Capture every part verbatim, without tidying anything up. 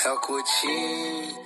É o Coutinho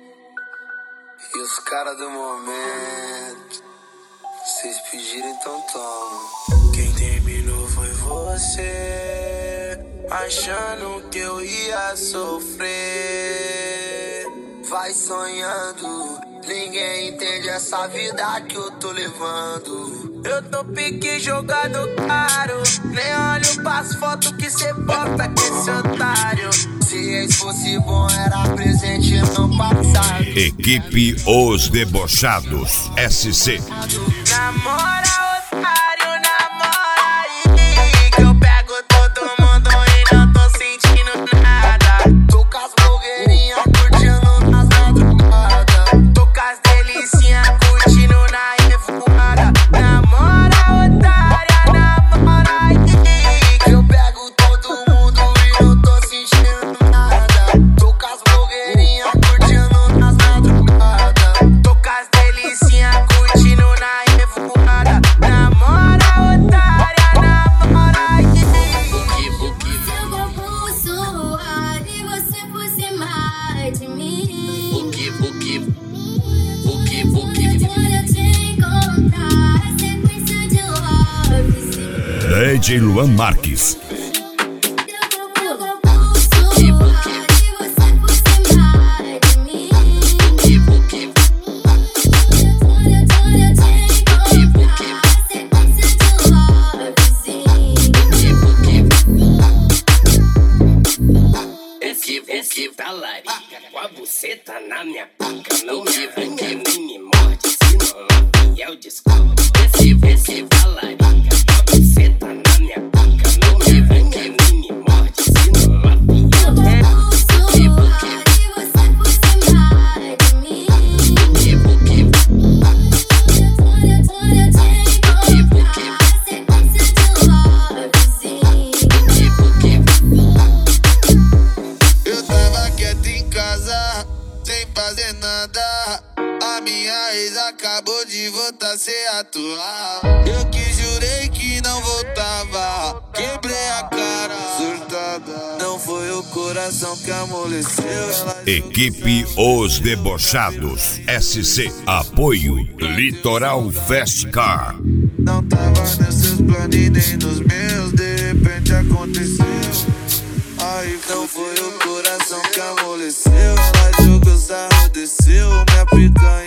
e os caras do momento. Vocês pediram, então toma. Quem terminou foi você, achando que eu ia sofrer. Vai sonhando, ninguém entende essa vida que eu tô levando. Eu tô pique jogado caro, nem olho pras fotos que cê bota com esse otário. Se ex fosse bom, era presente no passado. Equipe Os Debochados, S C. Namora, otário, namora aí, que eu pego todo mundo e não tô sentindo nada. Tô com as blogueirinhas curtindo nas madrugadas. Tô com as delicinhas curtindo na revoada. Namora, otária, namora aí, que eu pego todo mundo e não tô sentindo nada. Tô com as blogueirinhas curtindo nas madrugadas. Tô com as delicinhas curtindo na revoada. Namora, otária, namora aí. Buki, buki, Seu corpo suave, você por cima de mim. buki, buki, buki, buki. Quando eu te encontrar, a sequência de love, sim. D J Luan Marques. Seu corpo suave, você por cima de mim. Buki, buki, Quando eu te encontrar, a sequência de love, sim. buki, buki. Esse, esse talarica com a buceta na minha boca. Não me arranca nem me morde, se não é fiel, desculpa. Esse, esse talarica com a buceta na minha boca. Não me arranca nem me morde, se não é fiel. Seu corpo suave, você por cima de mim. Buki, buki, Quando eu te encontrar, a sequência de love, sim. buki, buki. Eu tava quieto em casa, sem fazer nada. A minha ex acabou de voltar sem atuar. Eu que jurei que não voltava, quebrei a cara, surtada. Não foi o coração que amoleceu, ela Equipe Os Debochados, S C. Apoio Litoral Fast Car. não tava nos seus planos e nem nos meus. De repente aconteceu. Aí não foi o coração que amoleceu. Ela jogou sarro, desceu, me aplicando